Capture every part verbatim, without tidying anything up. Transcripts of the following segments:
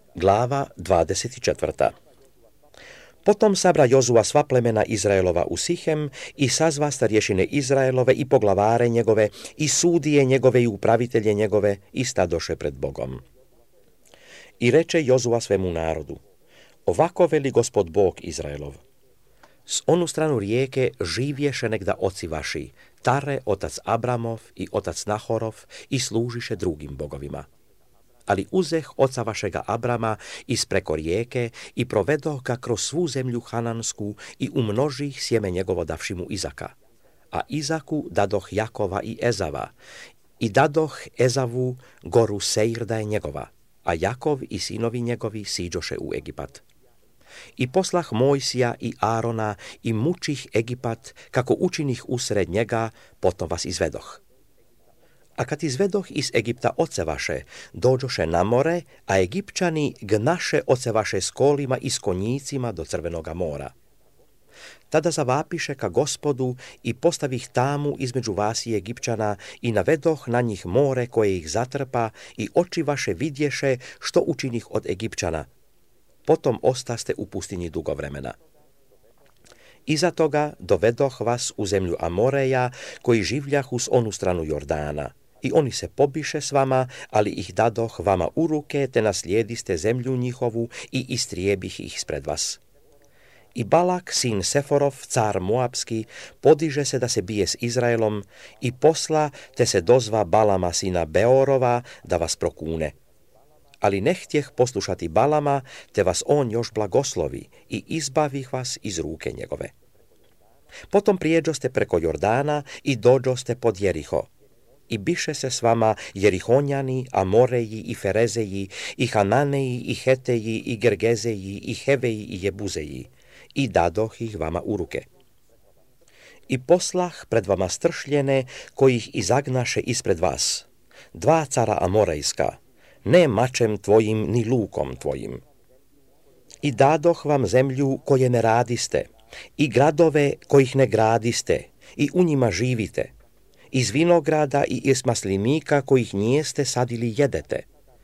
Glava dvadeset četvrta. Potom sabra Jozua sva plemena Izraelova u Sihem i sazva starješine Izraelove i poglavare njegove i sudije njegove i upravitelje njegove i stadoše pred Bogom. I reče Jozua svemu narodu: Ovako veli Gospod Bog Izraelov: S onu stranu rijeke živješe negda oci vaši, Tare, otac Abramov i otac Nahorov, i služiše drugim bogovima. Ali uzeh oca vašega Abrama ispreko rijeke i provedoh ga kroz svu zemlju Hanansku i umnožih sjeme njegovo davši mu Izaka. A Izaku dadoh Jakova i Ezava, i dadoh Ezavu goru Seir da je njegova, a Jakov i sinovi njegovi siđoše u Egipat. I poslah Mojsija i Arona i mučih Egipat, kako učinih usred njega, potom vas izvedoh. A kad izvedoh iz Egipta oce vaše, dođoše na more, a Egipćani gnaše oce vaše s kolima i s konjicima do Crvenoga mora. Tada zavapiše ka Gospodu i postavih tamu između vas i Egipćana i navedoh na njih more koje ih zatrpa i oči vaše vidješe što učinih od Egipćana. Potom ostaste u pustinji dugo vremena. Iza toga dovedoh vas u zemlju Amoreja, koji življahu s onu stranu Jordana. I oni se pobiše s vama, ali ih dadoh vama u ruke, te naslijediste zemlju njihovu i istrijebih ih spred vas. I Balak, sin Seforov, car Moabski, podiže se da se bije s Izraelom i posla, te se dozva Balama, sina Beorova, da vas prokune. Ali ne htjeh poslušati Balama, te vas on još blagoslovi i izbavih vas iz ruke njegove. Potom prijeđoste preko Jordana i dođoste pod Jeriho. I biše se s vama Jerihonjani, Amoreji i Ferezeji, i Hananeji, i Heteji, i Gergezeji, i Heveji, i Jebuzeji, i dadoh ih vama u ruke. I poslah pred vama stršljene, kojih izagnaše ispred vas, dva cara Amorejska, ne mačem tvojim, ni lukom tvojim. I dadoh vam zemlju koje ne radiste, i gradove kojih ne gradiste, i u njima živite, iz vinograda i iz maslinika kojih nijeste sadili jedete.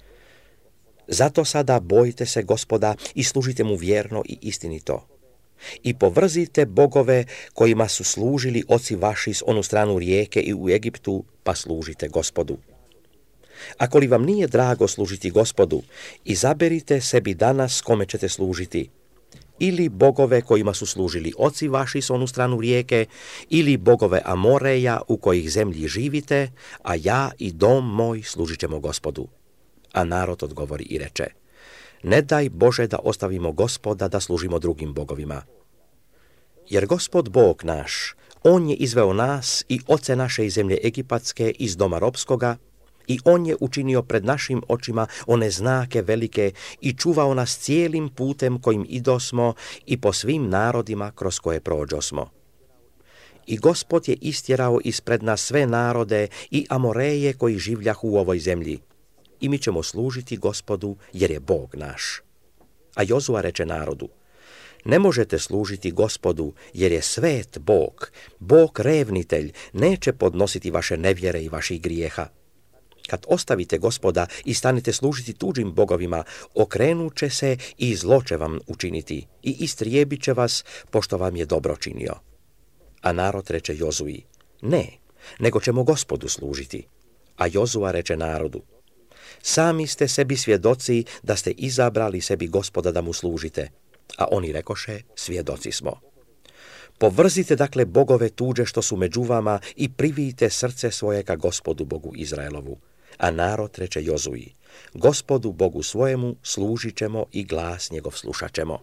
Zato sada bojite se Gospoda i služite mu vjerno i istinito. I povrzite bogove kojima su služili oci vaši s onu stranu rijeke i u Egiptu, pa služite Gospodu. Ako li vam nije drago služiti Gospodu, izaberite sebi danas kome ćete služiti. Ili bogove kojima su služili oci vaši s onu stranu rijeke, ili bogove Amoreja u kojih zemlji živite, a ja i dom moj služit ćemo Gospodu. A narod odgovori i reče: Ne daj Bože da ostavimo Gospoda da služimo drugim bogovima. Jer Gospod Bog naš, On je izveo nas i oce naše iz zemlje Egipatske, iz doma ropskoga, i on je učinio pred našim očima one znake velike i čuvao nas cijelim putem kojim idosmo i po svim narodima kroz koje prođosmo. I Gospod je istjerao ispred nas sve narode i Amoreje koji življahu u ovoj zemlji. I mi ćemo služiti Gospodu jer je Bog naš. A Jozua reče narodu: Ne možete služiti Gospodu jer je svet Bog, Bog revnitelj, neće podnositi vaše nevjere i vaših grijeha. Kad ostavite Gospoda i stanete služiti tuđim bogovima, okrenut će se i zlo će vam učiniti i istrijebit će vas, pošto vam je dobro činio. A narod reče Jozui: Ne, nego ćemo Gospodu služiti. A Jozua reče narodu: Sami ste sebi svjedoci da ste izabrali sebi Gospoda da mu služite. A oni rekoše: Svjedoci smo. Povrzite dakle bogove tuđe što su među vama i privijte srce svoje ka Gospodu Bogu Izraelovu. A narod reče Jozui: Gospodu Bogu svojemu služit ćemo i glas njegov slušat ćemo.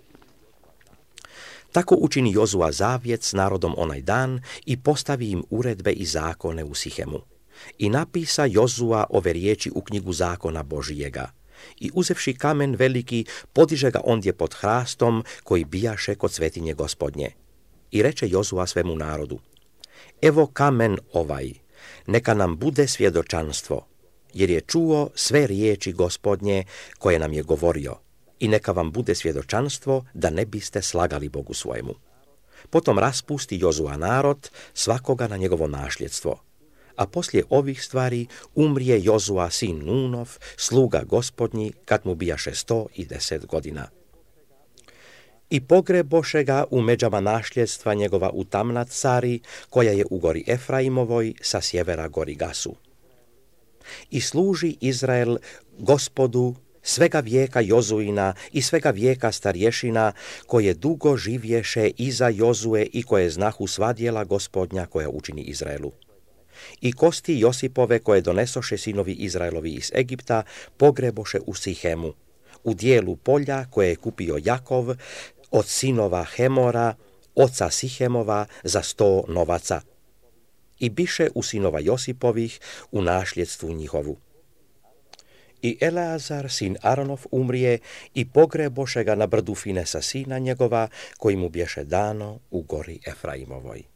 Tako učini Jozua zavjet s narodom onaj dan i postavi im uredbe i zakone u Sihemu. I napisa Jozua ove riječi u knjigu zakona Božijega. I uzevši kamen veliki, podiže ga ondje pod hrastom koji bijaše kod svetinje Gospodnje. I reče Jozua svemu narodu: Evo kamen ovaj, neka nam bude svjedočanstvo, jer je čuo sve riječi Gospodnje koje nam je govorio, i neka vam bude svjedočanstvo da ne biste slagali Bogu svojemu. Potom raspusti Jozua narod, svakoga na njegovo našljedstvo. A poslije ovih stvari umrije Jozua sin Nunov, sluga gospodnji, kad mu bijaše sto i deset godina. I pogreboše ga u međama našljedstva njegova u Tamnat Sari, koja je u gori Efraimovoj, sa sjevera gori Gasu. I služi Izrael Gospodu svega vijeka Jozuina i svega vijeka starješina, koje dugo živješe iza Jozue i koje znahu sva djela Gospodnja koja učini Izraelu. I kosti Josipove koje donesoše sinovi Izraelovi iz Egipta pogreboše u Sihemu, u dijelu polja koje je kupio Jakov od sinova Hemora, oca Sihemova, za sto novaca. I biše u sinova Josipovih u našljedstvu njihovu. I Eleazar, sin Aronov, umrije i pogreboše ga na brdu Finesa sina njegova, koji mu bješe dano u gori Efraimovoj.